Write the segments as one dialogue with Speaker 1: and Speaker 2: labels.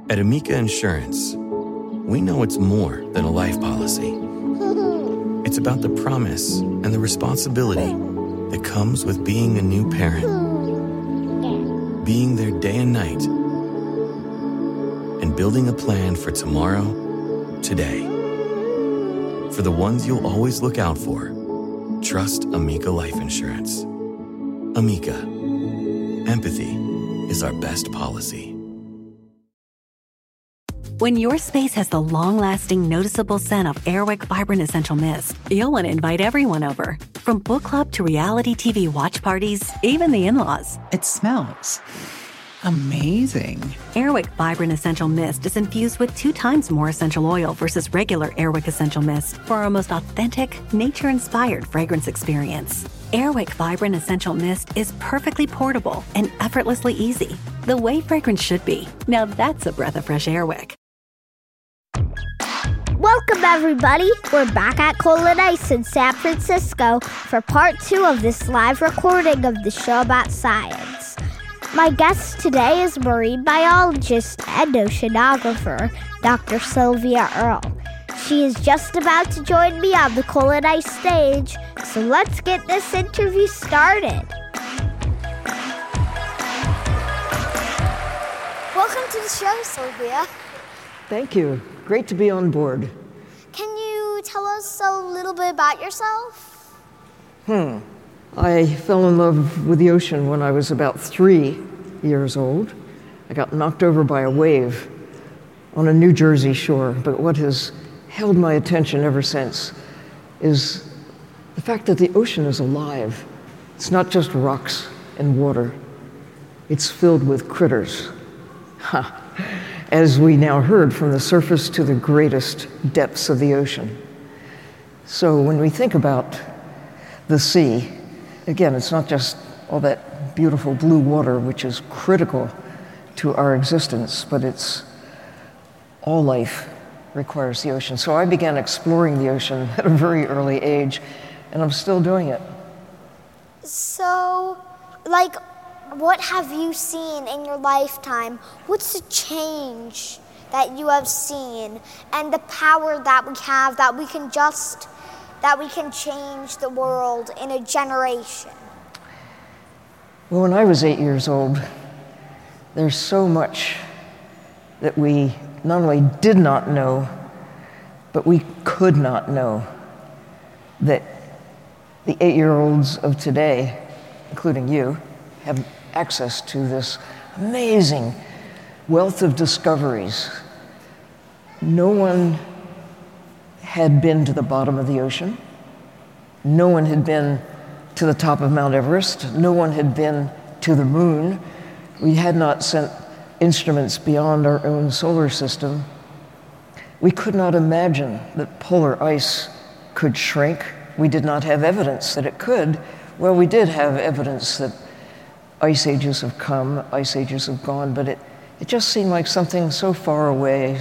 Speaker 1: At Amica Insurance, we know it's more than a life policy. It's about the promise and the responsibility that comes with being a new parent. Being there day and night, and building a plan for tomorrow, today. For the ones you'll always look out for, trust Amica Life Insurance. Amica, empathy is our best policy.
Speaker 2: When your space has the long-lasting, noticeable scent of Airwick Vibrant Essential Mist, you'll want to invite everyone over. From book club to reality TV watch parties, even the in-laws.
Speaker 3: It smells amazing.
Speaker 2: Airwick Vibrant Essential Mist is infused with 2 times more essential oil versus regular Airwick Essential Mist for our most authentic, nature-inspired fragrance experience. Airwick Vibrant Essential Mist is perfectly portable and effortlessly easy. The way fragrance should be. Now that's a breath of fresh Airwick.
Speaker 4: Welcome, everybody. We're back at Cola and Ice in San Francisco for part 2 of this live recording of the show about science. My guest today is marine biologist and oceanographer, Dr. Sylvia Earle. She is just about to join me on the Cola and Ice stage, so let's get this interview started. Welcome to the show, Sylvia.
Speaker 5: Thank you. Great to be on board.
Speaker 4: Can you tell us a little bit about yourself?
Speaker 5: I fell in love with the ocean when I was about 3 years old. I got knocked over by a wave on a New Jersey shore, but what has held my attention ever since is the fact that the ocean is alive. It's not just rocks and water. It's filled with critters. As we now heard, from the surface to the greatest depths of the ocean. So when we think about the sea, again, it's not just all that beautiful blue water, which is critical to our existence, but it's all life requires the ocean. So I began exploring the ocean at a very early age, and I'm still doing it.
Speaker 4: So, what have you seen in your lifetime? What's the change that you have seen and the power that we have that we can change the world in a generation?
Speaker 5: Well, when I was 8 years old, there's so much that we not only did not know, but we could not know, that the 8-year-olds of today, including you, have access to this amazing wealth of discoveries. No one had been to the bottom of the ocean. No one had been to the top of Mount Everest. No one had been to the moon. We had not sent instruments beyond our own solar system. We could not imagine that polar ice could shrink. We did not have evidence that it could. Well, we did have evidence that ice ages have come, ice ages have gone, but it just seemed like something so far away,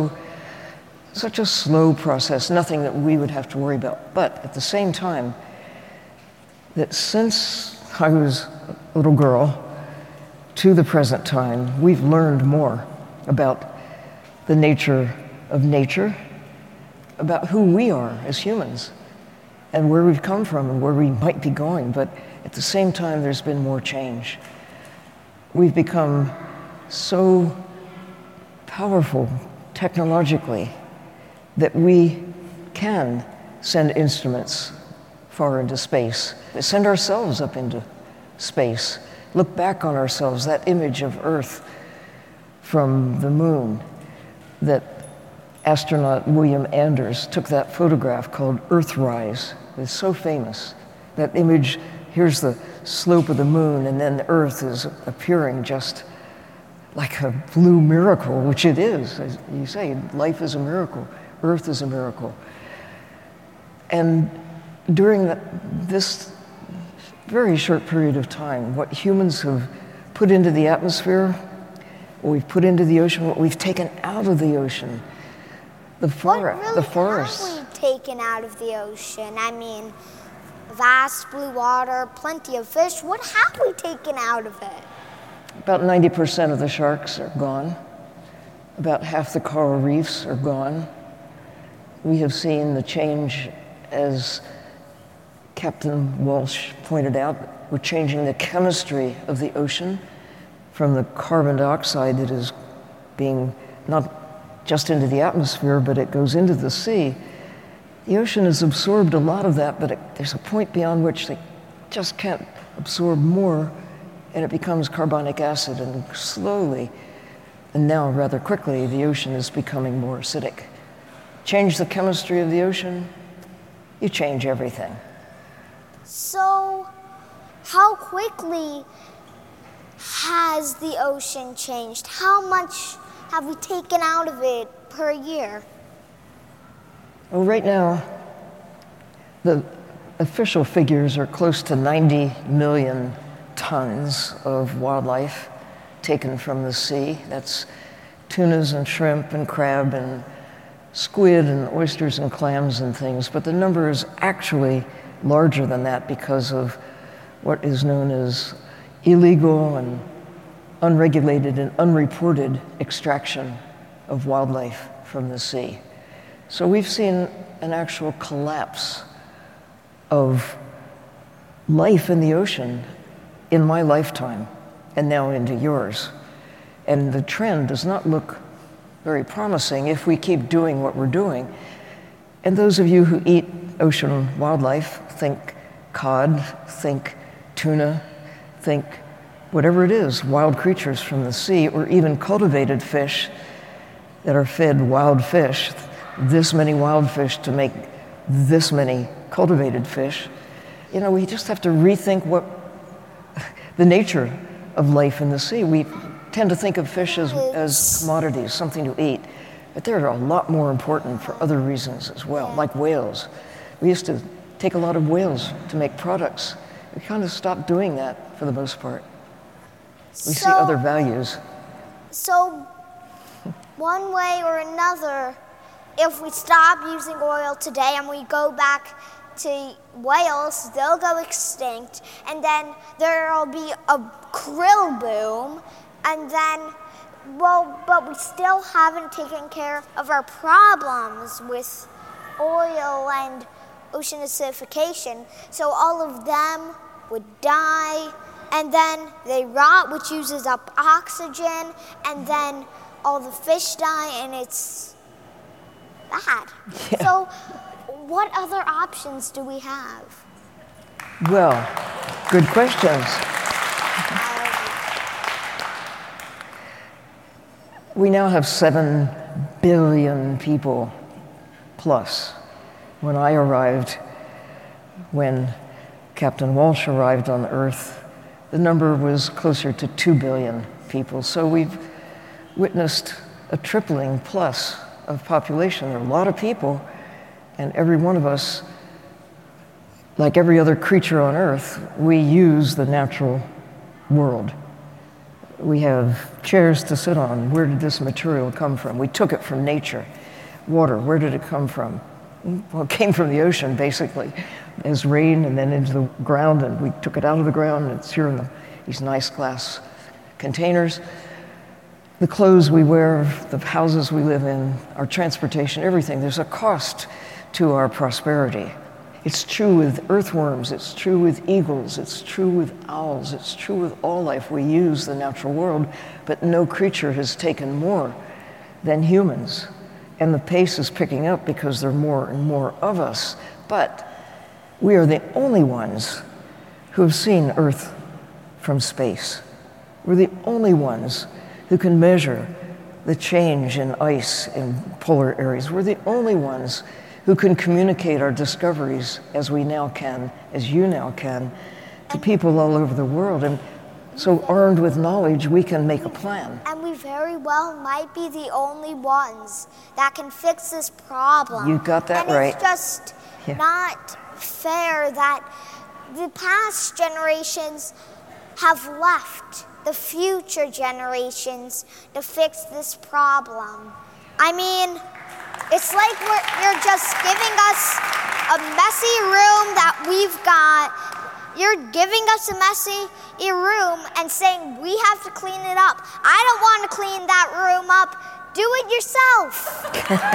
Speaker 5: such a slow process, nothing that we would have to worry about. But at the same time, that since I was a little girl to the present time, we've learned more about the nature of nature, about who we are as humans, and where we've come from and where we might be going. But at the same time, there's been more change. We've become so powerful technologically that we can send instruments far into space, send ourselves up into space, look back on ourselves, that image of Earth from the moon, that astronaut William Anders took that photograph called Earthrise. It's so famous. That image, here's the slope of the moon, and then the Earth is appearing just like a blue miracle, which it is. As you say, life is a miracle. Earth is a miracle. And during this very short period of time, what humans have put into the atmosphere, what we've put into the ocean, what we've taken out of the ocean, the forests.
Speaker 4: What have we taken out of the ocean? I mean, vast blue water, plenty of fish. What have we taken out of it?
Speaker 5: About 90% of the sharks are gone. About half the coral reefs are gone. We have seen the change, as Captain Walsh pointed out. We're changing the chemistry of the ocean from the carbon dioxide that is being not just into the atmosphere, but it goes into the sea. The ocean has absorbed a lot of that, but there's a point beyond which they just can't absorb more, and it becomes carbonic acid, and slowly, and now rather quickly, the ocean is becoming more acidic. Change the chemistry of the ocean, you change everything.
Speaker 4: So, how quickly has the ocean changed? How much have we taken out of it per year?
Speaker 5: Well, right now, the official figures are close to 90 million tons of wildlife taken from the sea. That's tunas and shrimp and crab and squid and oysters and clams and things. But the number is actually larger than that because of what is known as illegal and unregulated and unreported extraction of wildlife from the sea. So we've seen an actual collapse of life in the ocean in my lifetime and now into yours. And the trend does not look very promising if we keep doing what we're doing. And those of you who eat ocean wildlife, think cod, think tuna, think whatever it is, wild creatures from the sea, or even cultivated fish that are fed wild fish, this many wild fish to make this many cultivated fish. You know, we just have to rethink what the nature of life in the sea. We tend to think of fish as commodities, something to eat, but they're a lot more important for other reasons as well, like whales. We used to take a lot of whales to make products. We kind of stopped doing that for the most part. We see other values.
Speaker 4: So, one way or another, if we stop using oil today and we go back to whales, they'll go extinct, and then there'll be a krill boom, and then, well, but we still haven't taken care of our problems with oil and ocean acidification, so all of them would die, and then they rot, which uses up oxygen, and then all the fish die, and it's bad.
Speaker 5: Yeah.
Speaker 4: So what other options do we have?
Speaker 5: Well, good questions. We now have 7 billion people plus. When I arrived, when Captain Walsh arrived on Earth, the number was closer to 2 billion people. So we've witnessed a tripling plus of population. There are a lot of people, and every one of us, like every other creature on Earth, we use the natural world. We have chairs to sit on. Where did this material come from? We took it from nature. Water, where did it come from? Well, it came from the ocean, basically, as rain and then into the ground, and we took it out of the ground, and it's here in these nice glass containers. The clothes we wear, the houses we live in, our transportation, everything, there's a cost to our prosperity. It's true with earthworms, it's true with eagles, it's true with owls, it's true with all life. We use the natural world, but no creature has taken more than humans. And the pace is picking up because there are more and more of us. But we are the only ones who have seen Earth from space. We're the only ones who can measure the change in ice in polar areas. We're the only ones who can communicate our discoveries, as we now can, as you now can, to people all over the world. And so armed with knowledge, we can make a plan.
Speaker 4: And we very well might be the only ones that can fix this problem.
Speaker 5: You got that
Speaker 4: and
Speaker 5: right.
Speaker 4: It's just not fair that the past generations have left the future generations to fix this problem. I mean, it's like you're just giving us a messy room that we've got. You're giving us a messy room and saying we have to clean it up. I don't want to clean that room up Do it yourself.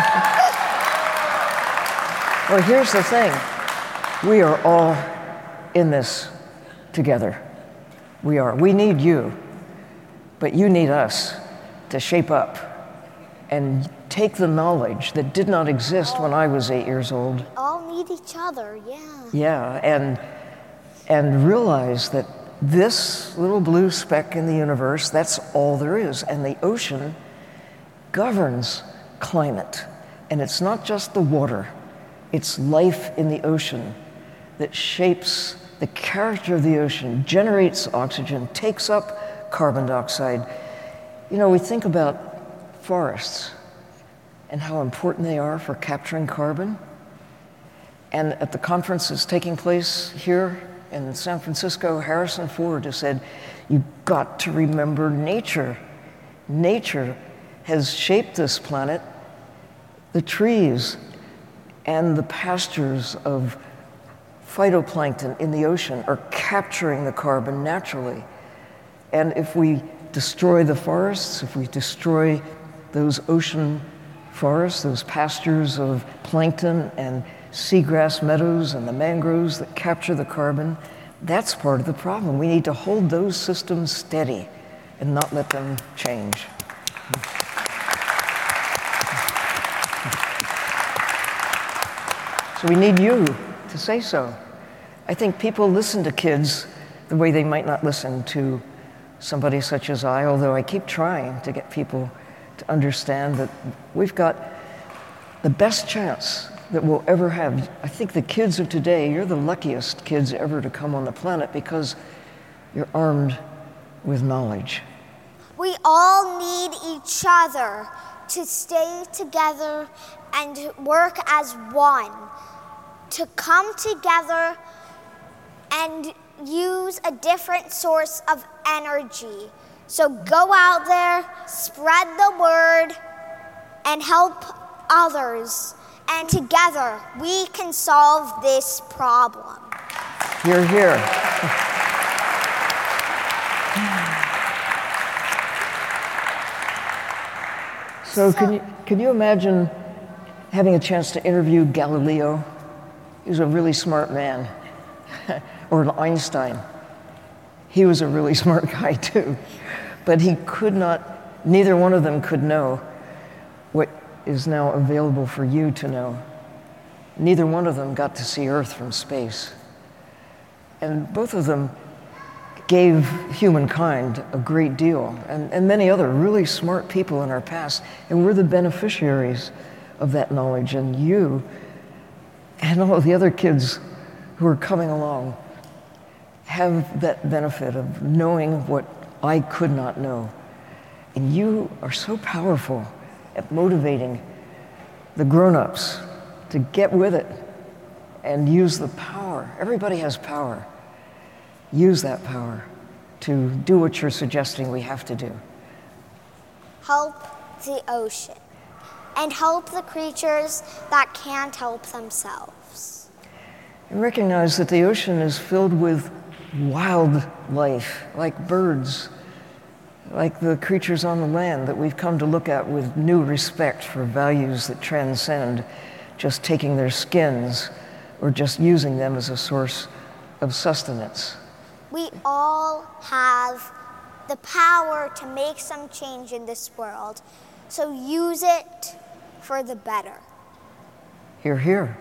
Speaker 5: Well, here's the thing. We are all in this together. We are. We need you, but you need us to shape up and take the knowledge that did not exist when I was 8 years old.
Speaker 4: All need each other, yeah.
Speaker 5: Yeah, and realize that this little blue speck in the universe, that's all there is. And the ocean governs climate. And it's not just the water, it's life in the ocean that shapes the character of the ocean, generates oxygen, takes up carbon dioxide. You know, we think about forests and how important they are for capturing carbon. And at the conference that's taking place here in San Francisco, Harrison Ford has said, you've got to remember nature. Nature has shaped this planet. The trees and the pastures of phytoplankton in the ocean are capturing the carbon naturally. And if we destroy the forests, if we destroy those ocean forests, those pastures of plankton and seagrass meadows and the mangroves that capture the carbon, that's part of the problem. We need to hold those systems steady and not let them change. So we need you to say so. I think people listen to kids the way they might not listen to somebody such as I, although I keep trying to get people to understand that we've got the best chance that we'll ever have. I think the kids of today, you're the luckiest kids ever to come on the planet because you're armed with knowledge.
Speaker 4: We all need each other to stay together and work as one, to come together and use a different source of energy. So go out there, spread the word, and help others. And together, we can solve this problem.
Speaker 5: Hear, hear. So can you imagine having a chance to interview Galileo? He was a really smart man. Or Einstein. He was a really smart guy too. But he could not, neither one of them could know what is now available for you to know. Neither one of them got to see Earth from space. And both of them gave humankind a great deal, and many other really smart people in our past, and we're the beneficiaries of that knowledge. And you and all of the other kids who are coming along have that benefit of knowing what I could not know. And you are so powerful at motivating the grown-ups to get with it and use the power. Everybody has power. Use that power to do what you're suggesting we have to do.
Speaker 4: Help the ocean and help the creatures that can't help themselves.
Speaker 5: And recognize that the ocean is filled with wild life, like birds, like the creatures on the land that we've come to look at with new respect for values that transcend just taking their skins or just using them as a source of sustenance.
Speaker 4: We all have the power to make some change in this world, so use it for the better.
Speaker 5: Hear, hear.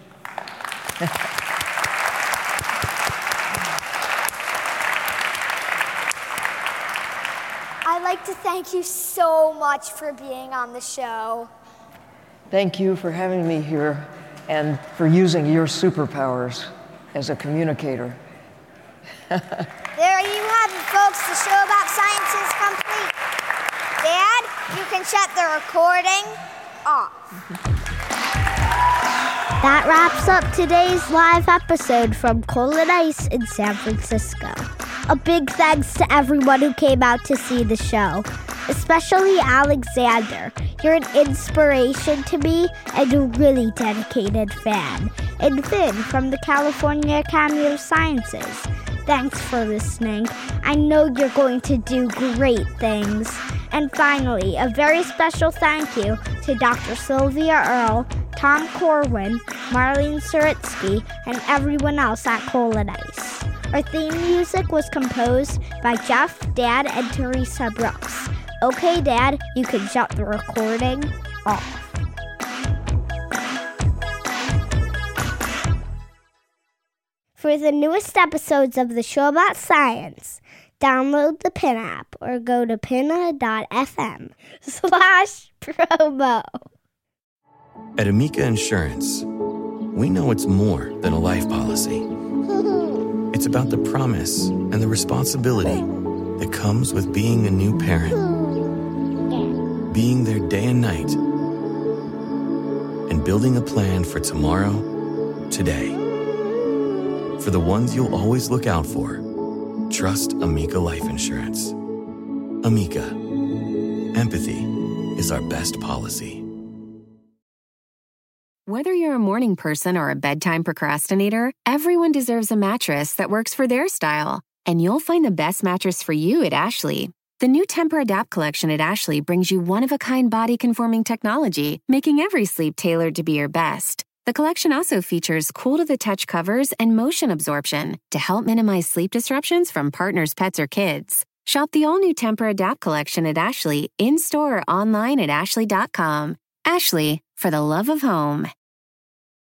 Speaker 4: I'd like to thank you so much for being on the show.
Speaker 5: Thank you for having me here and for using your superpowers as a communicator.
Speaker 4: There you have it, folks. The show about science is complete. Dad, you can shut the recording off. That wraps up today's live episode from Cold and Ice in San Francisco. A big thanks to everyone who came out to see the show, especially Alexander. You're an inspiration to me and a really dedicated fan. And Finn from the California Academy of Sciences. Thanks for listening. I know you're going to do great things. And finally, a very special thank you to Dr. Sylvia Earle, Tom Corwin, Marlene Saritsky, and everyone else at Coal and Ice. Our theme music was composed by Jeff, Dad, and Teresa Brooks. Okay, Dad, you can shut the recording off. For the newest episodes of the Show About Science, download the PIN app or go to pinna.fm/promo.
Speaker 1: At Amica Insurance, we know it's more than a life policy. It's about the promise and the responsibility that comes with being a new parent. Being there day and night. And building a plan for tomorrow, today. For the ones you'll always look out for, trust Amica Life Insurance. Amica. Empathy is our best policy.
Speaker 6: Whether you're a morning person or a bedtime procrastinator, everyone deserves a mattress that works for their style. And you'll find the best mattress for you at Ashley. The new Tempur-Adapt collection at Ashley brings you one-of-a-kind body-conforming technology, making every sleep tailored to be your best. The collection also features cool-to-the-touch covers and motion absorption to help minimize sleep disruptions from partners, pets, or kids. Shop the all-new Tempur-Adapt collection at Ashley, in-store or online at ashley.com. Ashley, for the love of home.